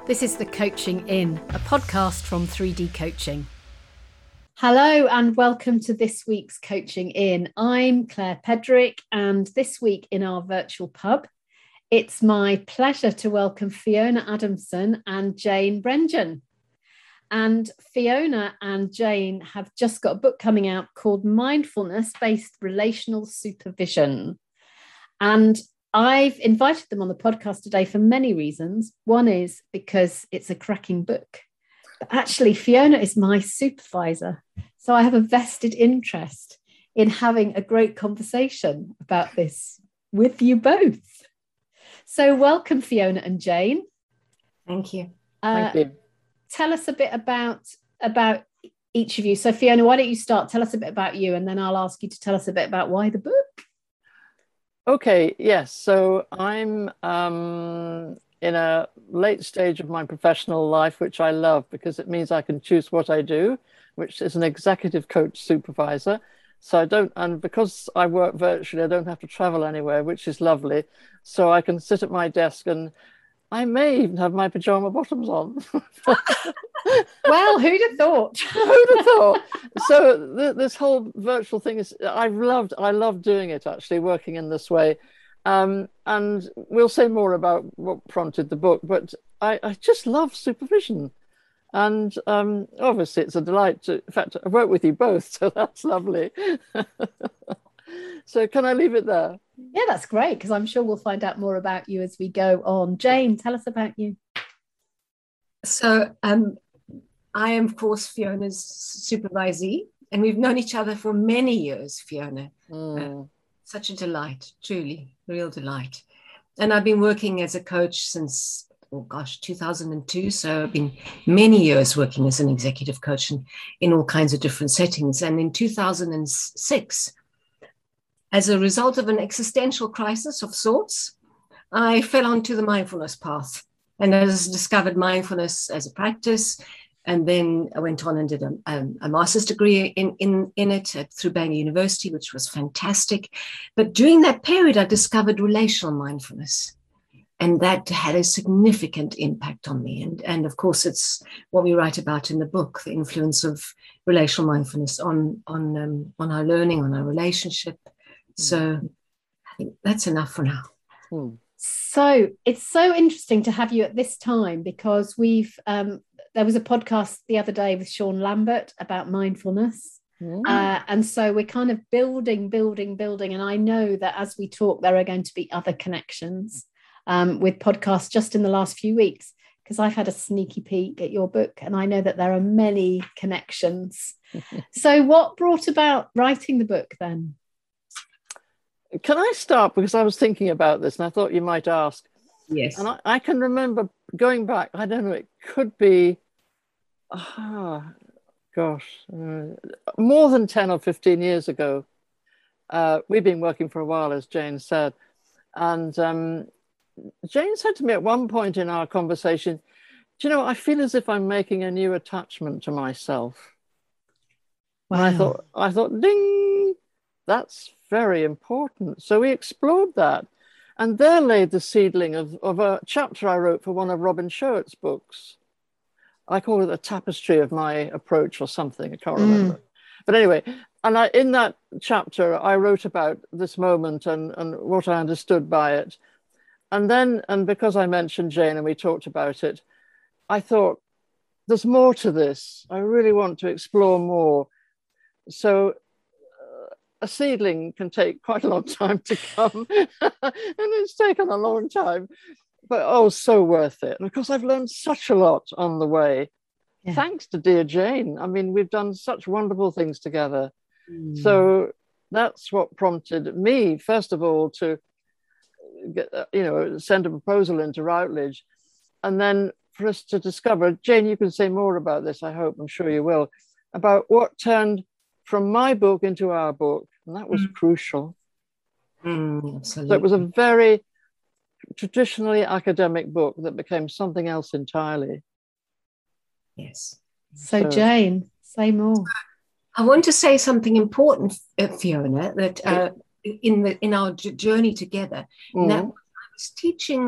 This is the Coaching In, a podcast from 3D Coaching. Hello and welcome to this week's Coaching In. I'm Claire Pedrick, and this week in our virtual pub, it's my pleasure to welcome Fiona Adamson and Jane Brengen. And Fiona and Jane have just got a book coming out called Mindfulness-Based Relational Supervision. And I've invited them on the podcast today for many reasons. One is because it's a cracking book. But actually, Fiona is my supervisor. So I have a vested interest in having a great conversation about this with you both. So welcome, Fiona and Jane. Thank you. Thank you. Tell us a bit about each of you. So Fiona, why don't you start? Tell us a bit about you, and then I'll ask you to tell us a bit about why the book. Okay, yes. So I'm in a late stage of my professional life, which I love because it means I can choose what I do, which is an executive coach supervisor. So and because I work virtually, I don't have to travel anywhere, which is lovely. So I can sit at my desk and I may even have my pajama bottoms on. Well, who'd have thought? Who'd have thought? So this whole virtual thing is, I love doing it, actually, working in this way. And we'll say more about what prompted the book, but I just love supervision. And obviously it's a delight in fact, I work with you both, so that's lovely. So can I leave it there? Yeah, that's great, because I'm sure we'll find out more about you as we go on. Jane, tell us about you. So I am, of course, Fiona's supervisee, and we've known each other for many years, Fiona. Such a delight, truly, real delight. And I've been working as a coach since, 2002. So I've been many years working as an executive coach in all kinds of different settings. And in 2006, as a result of an existential crisis of sorts, I fell onto the mindfulness path and I discovered mindfulness as a practice. And then I went on and did a master's degree in it through Bangor University, which was fantastic. But during that period, I discovered relational mindfulness. And that had a significant impact on me. And of course, it's what we write about in the book, the influence of relational mindfulness on our learning, on our relationship. So I think that's enough for now. So it's so interesting to have you at this time, because there was a podcast the other day with Sean Lambert about mindfulness. And so we're kind of building. And I know that as we talk, there are going to be other connections with podcasts just in the last few weeks, because I've had a sneaky peek at your book and I know that there are many connections. So what brought about writing the book then? Can I start? Because I was thinking about this and I thought you might ask. Yes. And I can remember going back, I don't know, it could be, more than 10 or 15 years ago. We've been working for a while, as Jane said. And Jane said to me at one point in our conversation, do you know, I feel as if I'm making a new attachment to myself. Wow. And I thought, ding, that's very important. So we explored that. And there lay the seedling of a chapter I wrote for one of Robin Sherwood's books. I call it a tapestry of my approach or something. I can't remember. But anyway, and in that chapter, I wrote about this moment and what I understood by it. And because I mentioned Jane and we talked about it, I thought, there's more to this. I really want to explore more. So a seedling can take quite a long time to come, and it's taken a long time, but so worth it. And of course, I've learned such a lot on the way, thanks to dear Jane. I mean, we've done such wonderful things together. So that's what prompted me, first of all, to get, send a proposal into Routledge, and then for us to discover, Jane, you can say more about this, I hope, I'm sure you will, about what turned from my book into our book, and that was crucial. Absolutely. So it was a very traditionally academic book that became something else entirely. Yes. So Jane, say more. I want to say something important, Fiona, that in our journey together, that I was teaching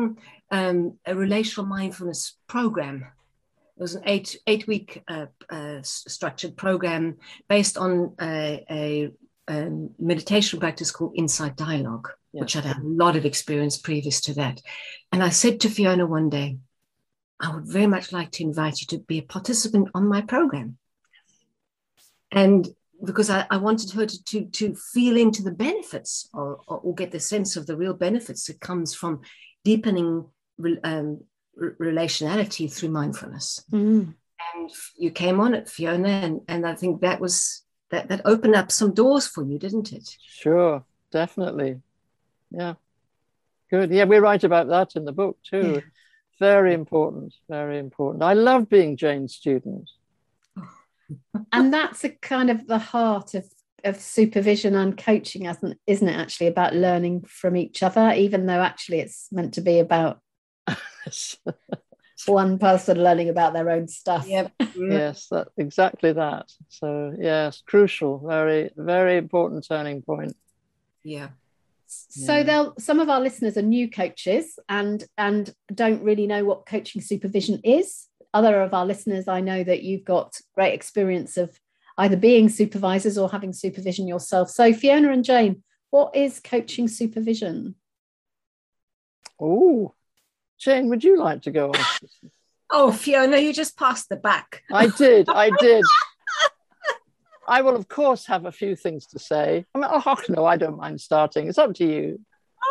a relational mindfulness program. It was an eight-week structured program based on a meditation practice called Insight Dialogue, which I'd had a lot of experience previous to that. And I said to Fiona one day, I would very much like to invite you to be a participant on my program. And because I wanted her to feel into the benefits or get the sense of the real benefits that comes from deepening relationality through mindfulness. And you came on it, Fiona, and I think that opened up some doors for you, didn't it? Sure, definitely. Yeah, good. Yeah, we write about that in the book too. Yeah. Very important, very important. I love being Jane's student. And that's a kind of the heart of supervision and coaching, isn't it, actually, about learning from each other, even though actually it's meant to be about one person learning about their own stuff. Yep. Yes, exactly that. So yes, crucial, very, very important turning point. Yeah. So some of our listeners are new coaches and don't really know what coaching supervision is. Other of our listeners, I know that you've got great experience of either being supervisors or having supervision yourself. So Fiona and Jane, what is coaching supervision? Oh, Jane, would you like to go on? Oh, Fiona, you just passed the buck. I did. I will, of course, have a few things to say. I mean, no, I don't mind starting. It's up to you.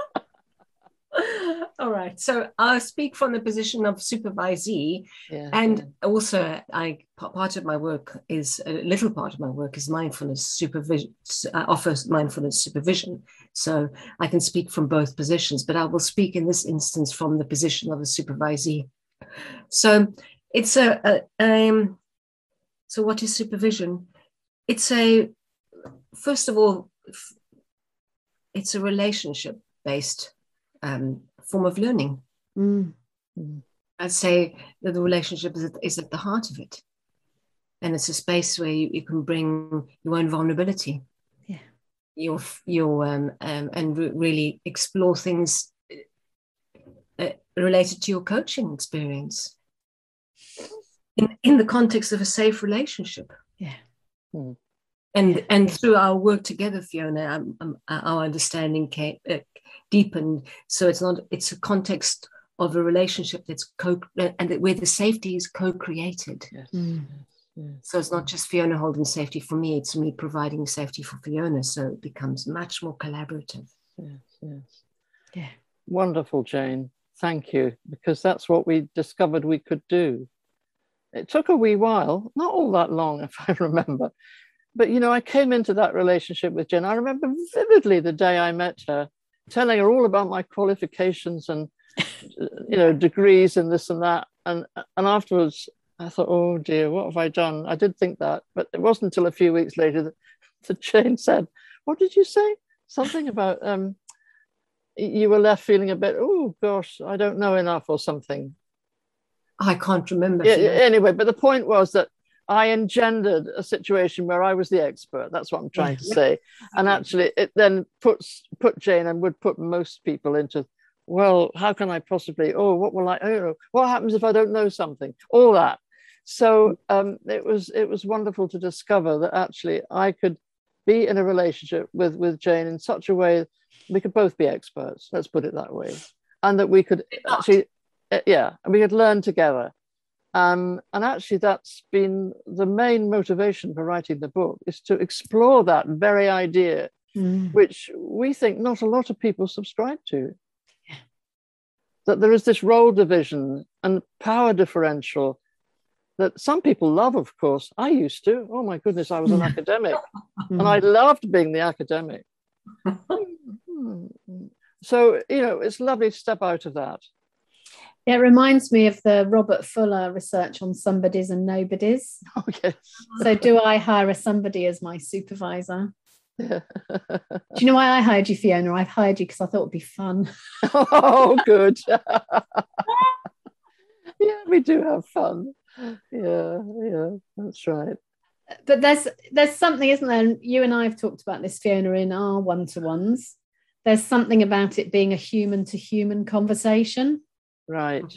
All right. So I'll speak from the position of supervisee. Yeah, and also part of my work is, a little part of my work is mindfulness supervision. I offer mindfulness supervision. So I can speak from both positions, but I will speak in this instance from the position of a supervisee. So it's so what is supervision? It's first of all, it's a relationship-based form of learning. I'd say that the relationship is at the heart of it. And it's a space where you can bring your own vulnerability. Yeah. And really explore things related to your coaching experience in the context of a safe relationship. Yeah. And through our work together, Fiona, our understanding deepened. So it's a context of a relationship that's where the safety is co-created. Yes. Yes. So it's not just Fiona holding safety for me, it's me providing safety for Fiona. So it becomes much more collaborative. Yes. Yeah. Wonderful, Jane. Thank you, because that's what we discovered we could do. It took a wee while, not all that long, if I remember. But, I came into that relationship with Jane. I remember vividly the day I met her, telling her all about my qualifications and, degrees and this and that. And afterwards, I thought, oh, dear, what have I done? I did think that. But it wasn't until a few weeks later that Jane said, what did you say? Something about you were left feeling a bit, oh, gosh, I don't know enough or something. I can't remember. Yeah, anyway, but the point was that I engendered a situation where I was the expert. That's what I'm trying to say. And actually, it then put Jane and would put most people into, well, how can I possibly, what happens if I don't know something? All that. So it was wonderful to discover that actually I could be in a relationship with Jane in such a way we could both be experts, let's put it that way. And that we could actually, we could learn together. And actually that's been the main motivation for writing the book, is to explore that very idea, which we think not a lot of people subscribe to. Yeah. That there is this role division and power differential that some people love, of course. I used to. Oh my goodness, I was an academic and I loved being the academic. So, it's lovely to step out of that. It reminds me of the Robert Fuller research on somebodies and nobodies. Oh, yes. So do I hire a somebody as my supervisor? Yeah. Do you know why I hired you, Fiona? I've hired you because I thought it would be fun. Oh, good. Yeah, we do have fun. Yeah, that's right. But there's something, isn't there? You and I have talked about this, Fiona, in our one-to-ones. There's something about it being a human-to-human conversation. Right.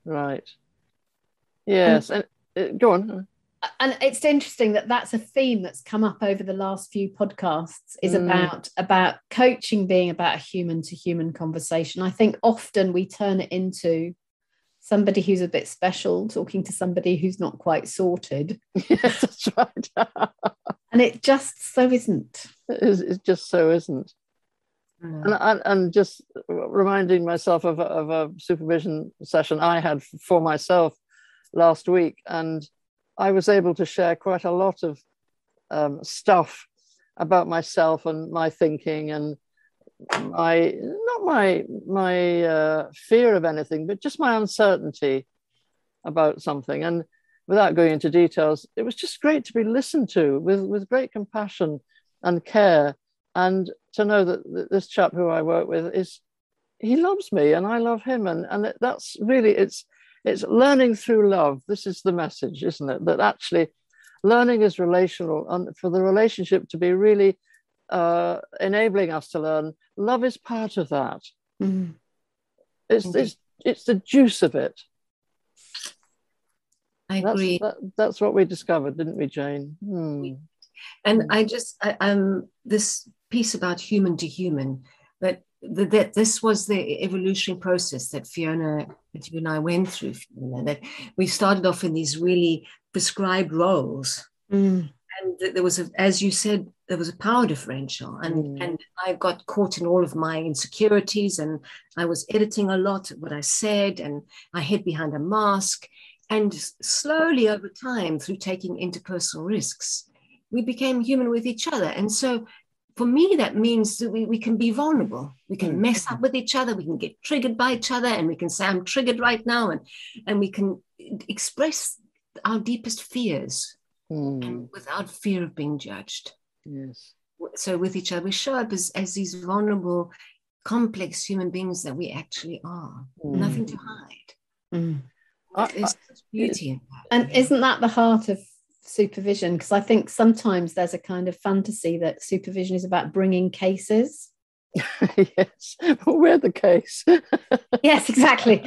Yes. And go on. And it's interesting that that's a theme that's come up over the last few podcasts, is about coaching being about a human to human conversation. I think often we turn it into somebody who's a bit special talking to somebody who's not quite sorted. Yes, that's right. And it just so isn't. It just so isn't. And just reminding myself of a supervision session I had for myself last week, and I was able to share quite a lot of stuff about myself and my thinking and not my fear of anything, but just my uncertainty about something. And without going into details, it was just great to be listened to with great compassion and care, and to know that this chap who I work with he loves me and I love him, and that's really it's learning through love. This is the message, isn't it? That actually learning is relational, and for the relationship to be really enabling us to learn, love is part of that. Mm. It's the juice of it. I agree. That's what we discovered, didn't we, Jane? And this piece about human to human, that this was the evolutionary process that Fiona, that you and I went through, Fiona, that we started off in these really prescribed roles. And there was, as you said, there was a power differential. And I got caught in all of my insecurities, and I was editing a lot of what I said, and I hid behind a mask. And slowly over time, through taking interpersonal risks, we became human with each other. And so for me, that means that we can be vulnerable. We can mess up with each other. We can get triggered by each other, and we can say, I'm triggered right now. And we can express our deepest fears and without fear of being judged. Yes. So with each other, we show up as these vulnerable, complex human beings that we actually are. Nothing to hide. There's such beauty in that. And isn't that the heart of supervision? Because I think sometimes there's a kind of fantasy that supervision is about bringing cases. Yes, we're the case. Yes, exactly.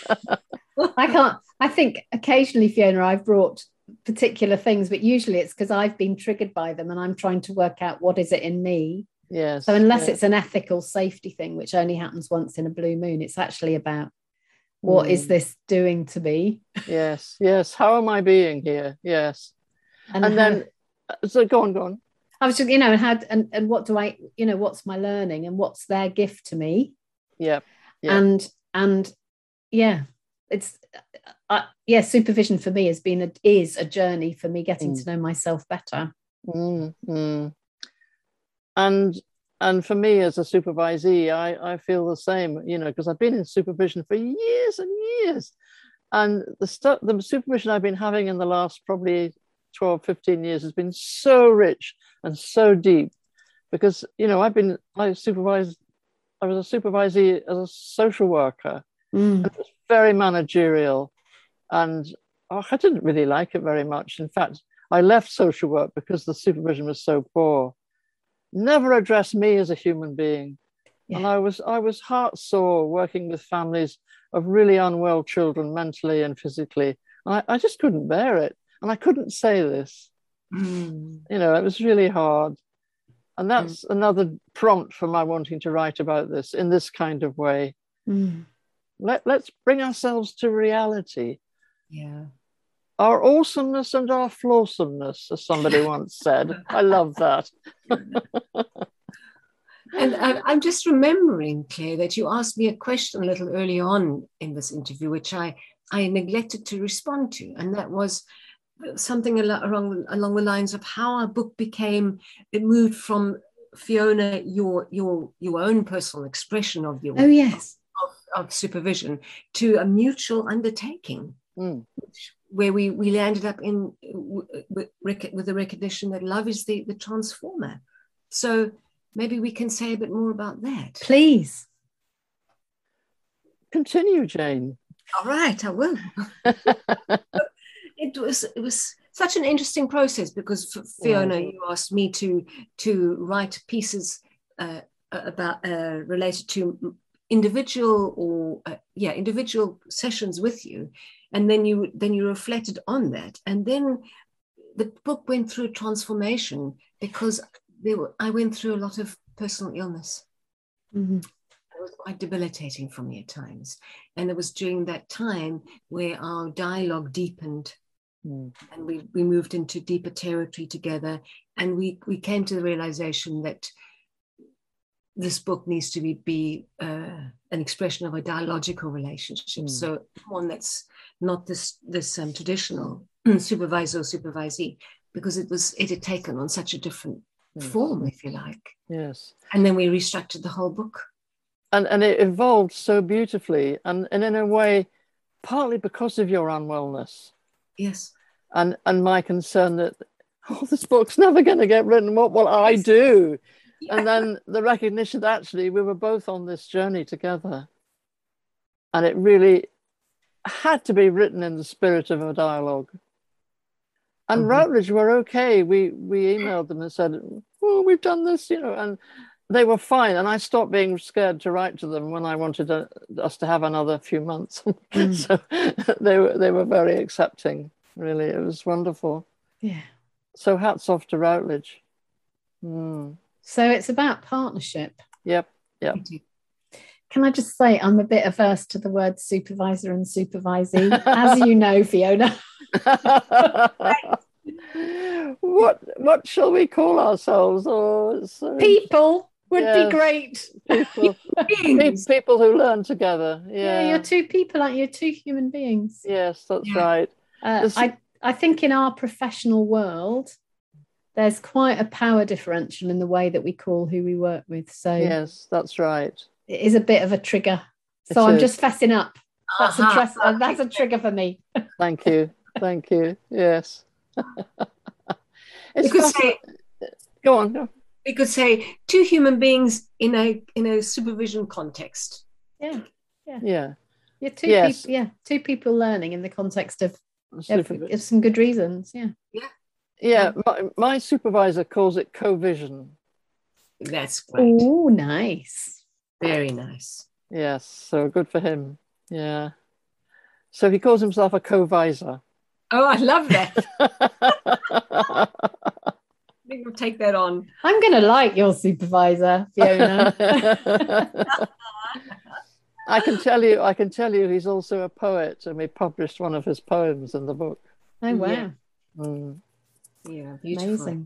I think occasionally, Fiona, I've brought particular things, but usually it's because I've been triggered by them and I'm trying to work out what is it in me. Yes. So unless it's an ethical safety thing, which only happens once in a blue moon, it's actually about what is this doing to me? Yes. How am I being here? Yes. And then, so go on. I was just, and what do I, what's my learning and what's their gift to me? Yeah. And it's, supervision for me is a journey for me getting to know myself better. And for me as a supervisee, I feel the same, because I've been in supervision for years and years. And the supervision I've been having in the last probably 12, 15 years has been so rich and so deep, because, I was a supervisee as a social worker. And it was very managerial. And I didn't really like it very much. In fact, I left social work because the supervision was so poor. Never addressed me as a human being. Yeah. And I was heart sore working with families of really unwell children, mentally and physically. And I just couldn't bear it. And I couldn't say this. It was really hard. And that's another prompt for my wanting to write about this in this kind of way. Let's bring ourselves to reality. Yeah. Our awesomeness and our flawsomeness, as somebody once said. I love that. And I'm just remembering, Claire, that you asked me a question a little early on in this interview, which I neglected to respond to. And that was something along the lines of how our book it moved from, Fiona, your own personal expression of your of supervision to a mutual undertaking. Where we landed up with the recognition that love is the transformer. So maybe we can say a bit more about that. Please. Continue, Jane. All right, I will. It was such an interesting process because, Fiona, you asked me to write pieces about related to individual individual sessions with you, and then you reflected on that, and then the book went through a transformation because I went through a lot of personal illness. Mm-hmm. It was quite debilitating for me at times, and it was during that time where our dialogue deepened. And we moved into deeper territory together, and we came to the realization that this book needs to be an expression of a dialogical relationship. So one that's not this traditional supervisor or supervisee, because it had taken on such a different form, if you like. Yes. And then we restructured the whole book. And it evolved so beautifully, and in a way, partly because of your unwellness. Yes. And my concern that, this book's never going to get written. What will I do? Yeah. And then the recognition that actually we were both on this journey together. And it really had to be written in the spirit of a dialogue. And Routledge were okay. We emailed them and said, we've done this, and they were fine. And I stopped being scared to write to them when I wanted us to have another few months. So they were very accepting. Really, it was wonderful. Yeah. So hats off to Routledge. So it's about partnership. Yep. Can I just say I'm a bit averse to the word supervisor and supervisee, as you know, Fiona. What shall we call ourselves? People would be great. People who learn together. Yeah, you're two people, aren't you? You're two human beings. Yes, that's right. I think in our professional world, there's quite a power differential in the way that we call who we work with. So yes, that's right. It is a bit of a trigger. So I'm just fessing up. That's a trigger for me. Thank you. Yes. Go on. We could say two human beings in a supervision context. Yeah. Yeah. Two people learning in the context of some good reasons. Yeah. My supervisor calls it co-vision. That's great. Oh, nice. Very nice. Yes, so good for him. Yeah. So he calls himself a co-visor. Oh, I love that. I think we'll take that on. I'm going to like your supervisor, Fiona. I can tell you he's also a poet, and we published one of his poems in the book. Oh, wow. Yeah, beautiful. Amazing.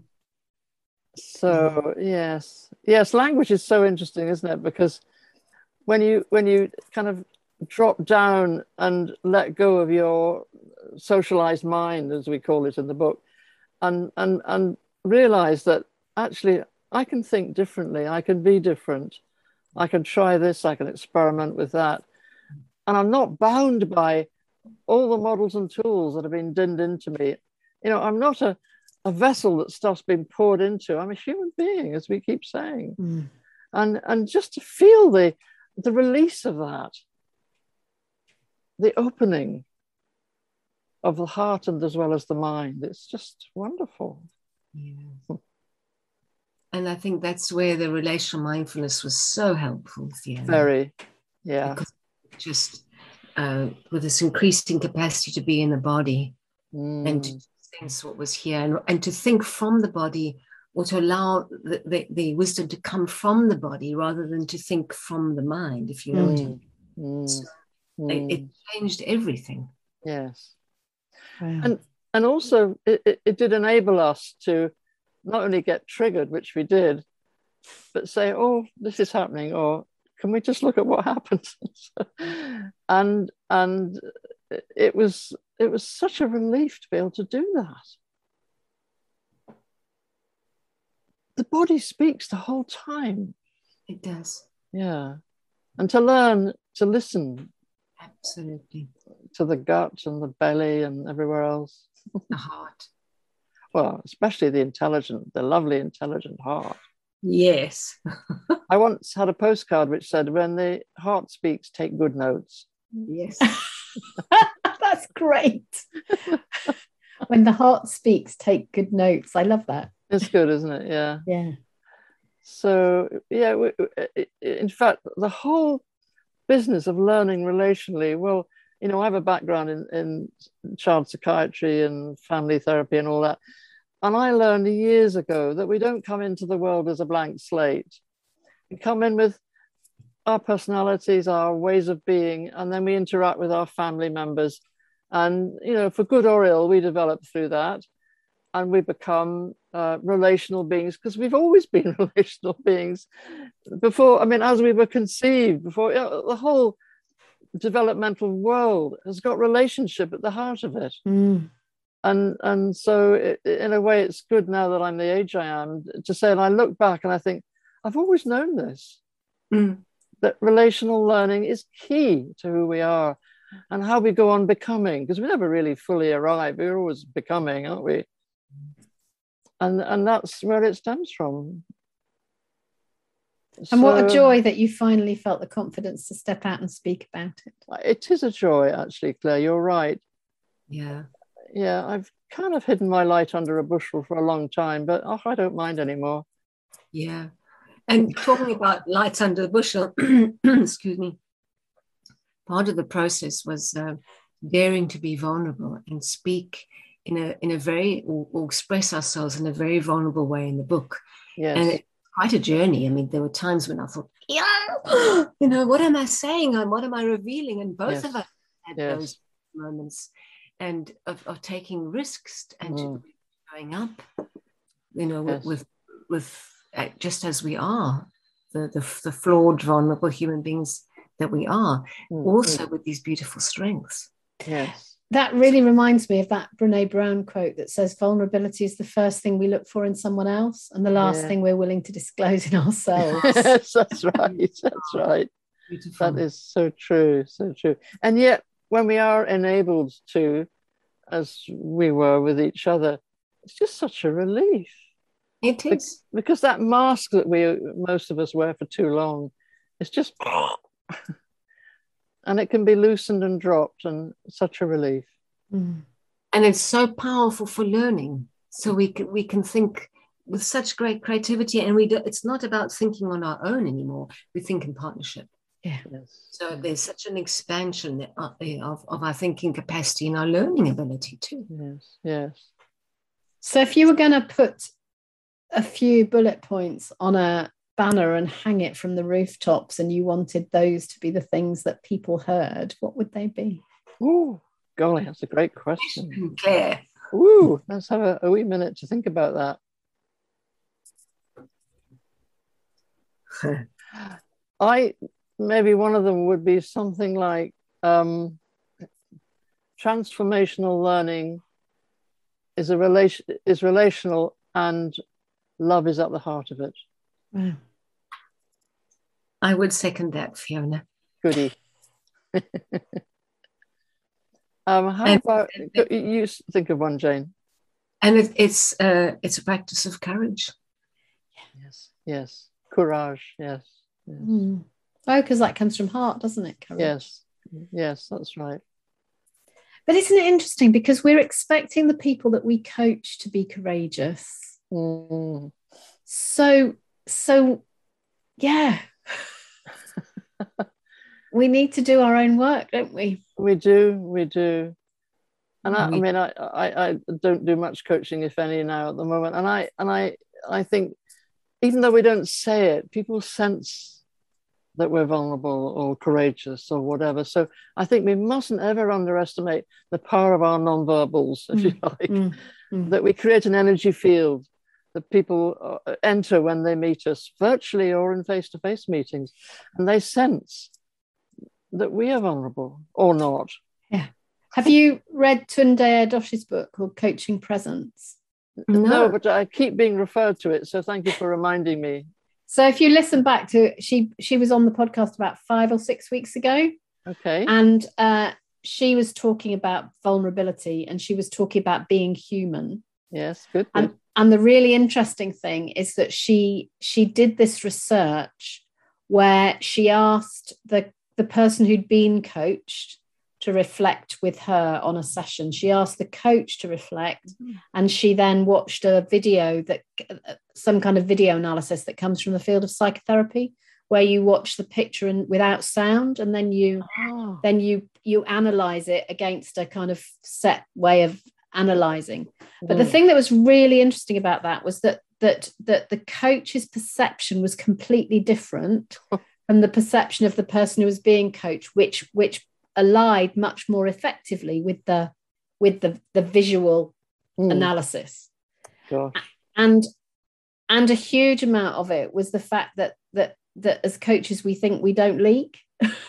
So yes, language is so interesting, isn't it? Because when you kind of drop down and let go of your socialized mind, as we call it in the book, and realize that actually I can think differently, I can be different, I can try this, I can experiment with that, and I'm not bound by all the models and tools that have been dinned into me. I'm not a vessel that stuff's been poured into. I'm a human being, as we keep saying. And just to feel the release of that, the opening of the heart and as well as the mind, it's just wonderful. Yeah. And I think that's where the relational mindfulness was so helpful, Fiona. Very, yeah. Because just with this increasing capacity to be in the body and to sense what was here and to think from the body, or to allow the wisdom to come from the body rather than to think from the mind, if you know what I mean. So it changed everything. Yes. Wow. And also it did enable us to not only get triggered, which we did, but say, oh, this is happening, or can we just look at what happened? and it was such a relief to be able to do that. The body speaks the whole time. It does. Yeah. And to learn to listen. Absolutely. To the gut and the belly and everywhere else. The heart. Well, especially the lovely, intelligent heart. Yes. I once had a postcard which said, when the heart speaks, take good notes. Yes. That's great. When the heart speaks, take good notes. I love that. It's good, isn't it? Yeah. Yeah. So, yeah, in fact, the whole business of learning relationally. Well, you know, I have a background in child psychiatry and family therapy and all that. And I learned years ago that we don't come into the world as a blank slate. We come in with our personalities, our ways of being, and then we interact with our family members. And, you know, for good or ill, we develop through that. And we become relational beings, because we've always been relational beings before. I mean, as we were conceived, before, you know, the whole developmental world has got relationship at the heart of it. And so in a way, it's good now that I'm the age I am to say, and I look back and I think, I've always known this, that relational learning is key to who we are and how we go on becoming, because we never really fully arrive. We're always becoming, aren't we? And that's where it stems from. And what a joy that you finally felt the confidence to step out and speak about it. It is a joy, actually, Claire. You're right. Yeah. Yeah, I've kind of hidden my light under a bushel for a long time, but I don't mind anymore. Yeah. And talking about lights under the bushel, excuse me, part of the process was daring to be vulnerable and speak in a very, or express ourselves in a very vulnerable way in the book. Yes. And it's quite a journey. I mean, there were times when I thought, yeah, you know, what am I saying and what am I revealing? And both of us had those moments, and of taking risks and going up, you know, with just as we are, the flawed, vulnerable human beings that we are, also with these beautiful strengths. Yes. That really reminds me of that Brene Brown quote that says vulnerability is the first thing we look for in someone else and the last thing we're willing to disclose in ourselves. Yes, that's right. That's right. Beautiful. That is so true, so true. And yet, when we are enabled to, as we were with each other, it's just such a relief. It is. Because that mask that most of us wear for too long, it's just... and it can be loosened and dropped, and such a relief. And it's so powerful for learning. So we can think with such great creativity, and it's not about thinking on our own anymore. We think in partnership. Yeah. Yes. So there's such an expansion of our thinking capacity and our learning ability too. Yes. Yes. So if you were going to put a few bullet points on a banner and hang it from the rooftops, and you wanted those to be the things that people heard, what would they be? Oh, golly, that's a great question. Claire. Ooh, let's have a wee minute to think about that. Maybe one of them would be something like transformational learning is relational, and love is at the heart of it. Wow. I would second that, Fiona. Goody. How about you think of one, Jane? And it's a practice of courage. Yes. Courage, yes. Oh, because that comes from heart, doesn't it? Courage. Yes, that's right. But isn't it interesting, because we're expecting the people that we coach to be courageous. So yeah. We need to do our own work, don't we? We do. And I mean, I don't do much coaching, if any, now at the moment. And I think, even though we don't say it, people sense that we're vulnerable or courageous or whatever. So I think we mustn't ever underestimate the power of our non-verbals, if you like, that we create an energy field that people enter when they meet us virtually or in face-to-face meetings, and they sense that we are vulnerable or not. Yeah. Have you read Tunde Adoshi's book called Coaching Presence? No, but I keep being referred to it, so thank you for reminding me. So if you listen back to it, she was on the podcast about 5 or 6 weeks ago. Okay. And she was talking about vulnerability, and she was talking about being human. Yes, good. And the really interesting thing is that she did this research where she asked the person who'd been coached to reflect with her on a session. She asked the coach to reflect, and she then watched a video some kind of video analysis that comes from the field of psychotherapy, where you watch the picture and without sound, and then you analyze it against a kind of set way of analyzing. But the thing that was really interesting about that was that the coach's perception was completely different from the perception of the person who was being coached, which allied much more effectively with the visual analysis. Gosh. And a huge amount of it was the fact that as coaches we think we don't leak.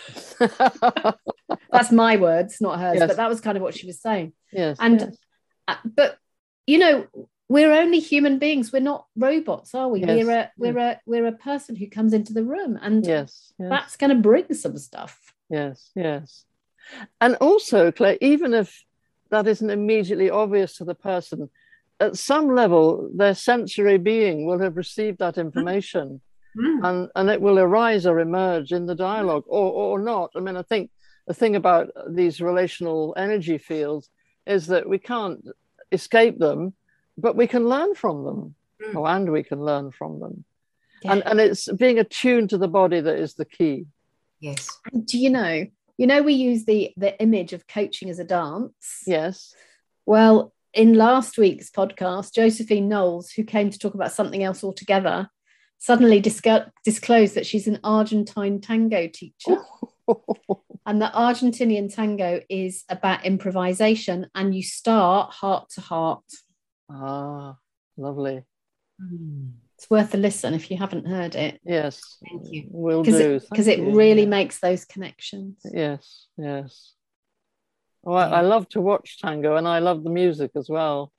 That's my words, not hers. Yes. But that was kind of what she was saying. Yes. And but you know, we're only human beings. We're not robots, are we? Yes. We're a person who comes into the room, and that's going to bring some stuff. Yes. And also, Claire, even if that isn't immediately obvious to the person, at some level, their sensory being will have received that information, and it will arise or emerge in the dialogue, or not. I mean, I think the thing about these relational energy fields is that we can't escape them, but we can learn from them, and we can learn from them. Yeah. And it's being attuned to the body that is the key. Yes. And do you know, we use the image of coaching as a dance. Yes. Well, in last week's podcast, Josephine Knowles, who came to talk about something else altogether, suddenly disclosed that she's an Argentine tango teacher. And the Argentinian tango is about improvisation, and you start heart to heart. Ah, lovely. It's worth a listen if you haven't heard it. Yes. Thank you. Will do. Because it really makes those connections. Yes. Oh, I love to watch tango, and I love the music as well.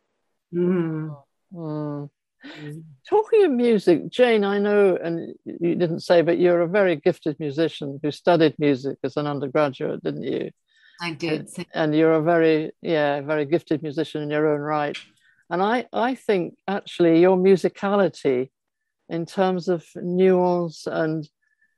Talking of music, Jane, I know, and you didn't say, but you're a very gifted musician who studied music as an undergraduate, didn't you? I did. And you're a very gifted musician in your own right. And I think actually your musicality in terms of nuance and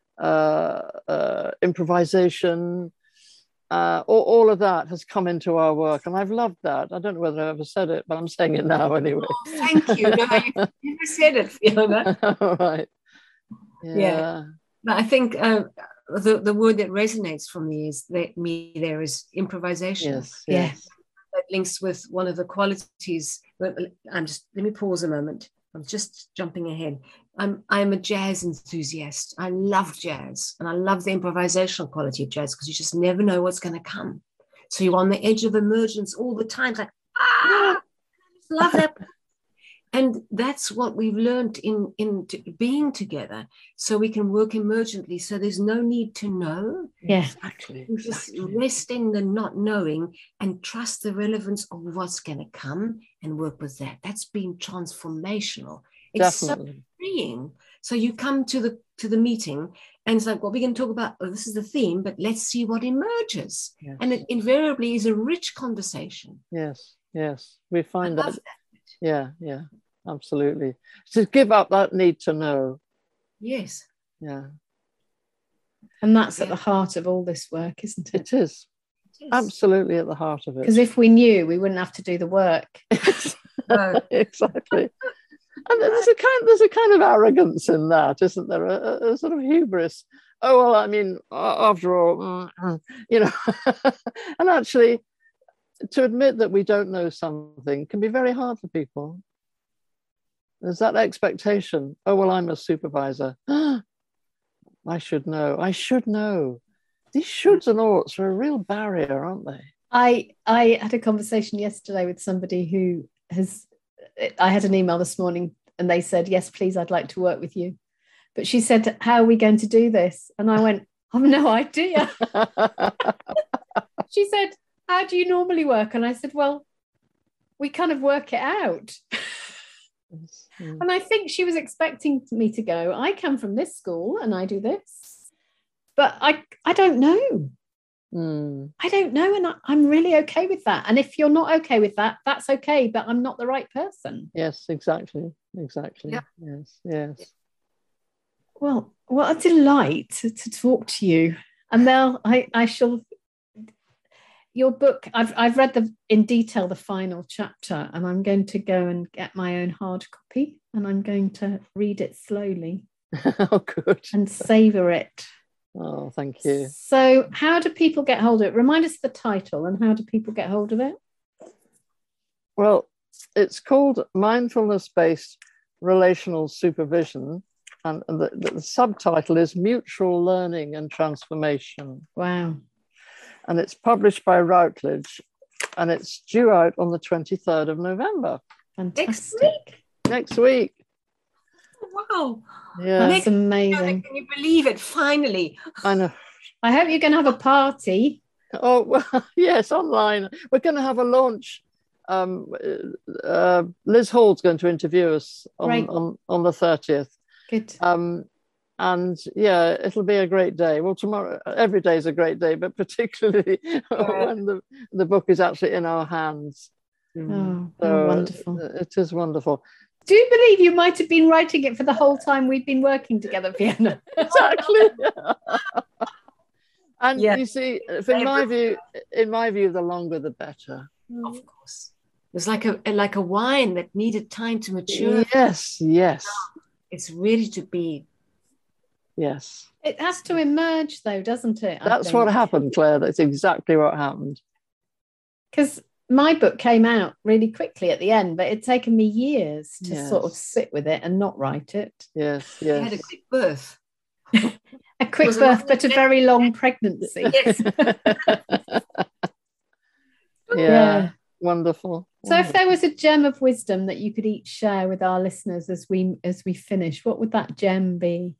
improvisation, all of that has come into our work, and I've loved that. I don't know whether I ever said it, but I'm saying it now anyway. Oh, thank you. No, you never said it, Fiona. All right. Yeah. But I think the word that resonates for me is there is improvisation. Yes. That links with one of the qualities. Let me pause a moment. I'm just jumping ahead. I'm a jazz enthusiast. I love jazz, and I love the improvisational quality of jazz, because you just never know what's going to come. So you're on the edge of emergence all the time. It's like, I just love that. And that's what we've learned in being together, so we can work emergently. So there's no need to know. Yeah, exactly. Just rest in the not knowing and trust the relevance of what's going to come and work with that. That's been transformational. It's Definitely. so freeing. So you come to the meeting, and it's like, well, we're going to talk about, this is the theme, but let's see what emerges. Yes. And it invariably is a rich conversation. Yes. We find that. Yeah, absolutely. To give up that need to know. Yes. Yeah. And that's at the heart of all this work, isn't it? It is. Absolutely at the heart of it. Because if we knew, we wouldn't have to do the work. Exactly. And there's a kind of arrogance in that, isn't there? A sort of hubris. Oh, well, I mean, after all, and actually, to admit that we don't know something can be very hard for people. There's that expectation. Oh, well, I'm a supervisor. I should know. These shoulds and oughts are a real barrier, aren't they? I had a conversation yesterday with somebody who I had an email this morning, and they said, yes, please, I'd like to work with you. But she said, how are we going to do this? And I went, I've no idea. She said, how do you normally work? And I said, well, we kind of work it out. And I think she was expecting me to go, I come from this school and I do this. But I don't know. I don't know. And I'm really okay with that. And if you're not okay with that, that's okay. But I'm not the right person. Yes, exactly. Yeah. Yes. Well, what a delight to talk to you. And Mel, I shall... Your book, I've read in detail the final chapter, and I'm going to go and get my own hard copy, and I'm going to read it slowly. Oh, good. And savour it. Oh, thank you. So how do people get hold of it? Remind us the title and how do people get hold of it? Well, it's called Mindfulness-Based Relational Supervision, and the subtitle is Mutual Learning and Transformation. Wow. And it's published by Routledge, and it's due out on the 23rd of November. Fantastic. Next week. Wow. Yeah. That's amazing. Can you believe it? Finally. I know. I hope you're going to have a party. Oh, well, yes, online. We're going to have a launch. Liz Hall's going to interview us on the 30th. Good. And yeah, it'll be a great day. Well, tomorrow, every day is a great day, but particularly when the book is actually in our hands. Oh, So wonderful. It is wonderful. Do you believe you might have been writing it for the whole time we've been working together, Fiona? Exactly. And you see, in my view, the longer the better. Of course. It's like a wine that needed time to mature. Yes. It's ready to be. Yes. It has to emerge, though, doesn't it? That's what happened, Claire. That's exactly what happened. Because my book came out really quickly at the end, but it'd taken me years to sort of sit with it and not write it. Yes. You had a quick birth. A quick birth, but a very long pregnancy. Yes. Yeah. Wonderful. So if there was a gem of wisdom that you could each share with our listeners as we finish, what would that gem be?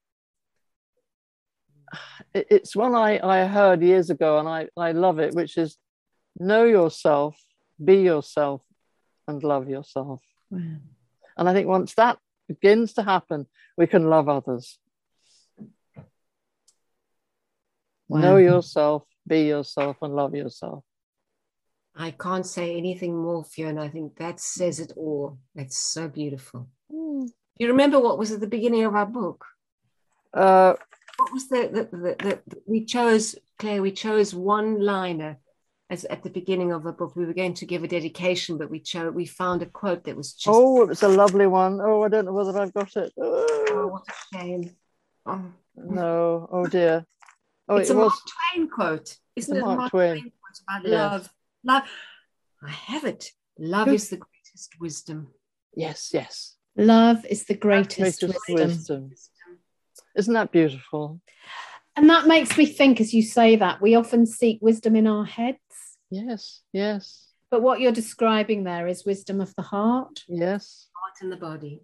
It's one I heard years ago, and I love it, which is know yourself, be yourself, and love yourself. Wow. And I think once that begins to happen, we can love others. Wow. Know yourself, be yourself, and love yourself. I can't say anything more, Fiona. I think that says it all. It's so beautiful. Do you remember what was at the beginning of our book? What was we chose, Claire, we chose one liner as at the beginning of the book. We were going to give a dedication, but we found a quote that was just... Oh, it was a lovely one. Oh, I don't know whether I've got it. Oh, what a shame. Oh. No, oh dear. Oh, it's a Mark Twain quote. Isn't it a Mark Twain quote about love? Love, I have it. Love is the greatest wisdom. Yes. Love is the greatest wisdom. Isn't that beautiful? And that makes me think, as you say that, we often seek wisdom in our heads. Yes. But what you're describing there is wisdom of the heart. Yes. Heart and the body.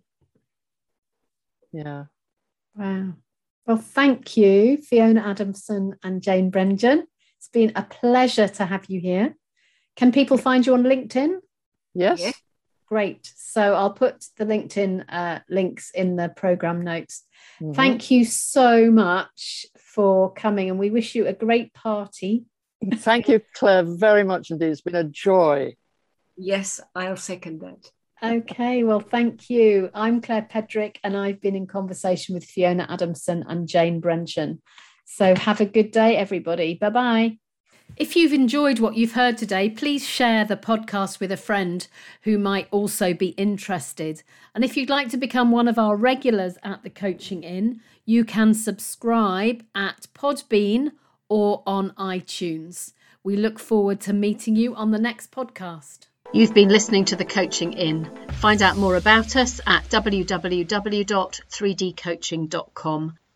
Yeah. Wow. Well, thank you, Fiona Adamson and Jane Brengen. It's been a pleasure to have you here. Can people find you on LinkedIn? Yes. Great. So I'll put the LinkedIn links in the programme notes. Mm-hmm. Thank you so much for coming, and we wish you a great party. Thank you, Claire, very much indeed. It's been a joy. Yes, I'll second that. Okay, well, thank you. I'm Claire Pedrick, and I've been in conversation with Fiona Adamson and Jane Brengen. So have a good day, everybody. Bye-bye. If you've enjoyed what you've heard today, please share the podcast with a friend who might also be interested. And if you'd like to become one of our regulars at the Coaching Inn, you can subscribe at Podbean or on iTunes. We look forward to meeting you on the next podcast. You've been listening to the Coaching Inn. Find out more about us at www.3dcoaching.com.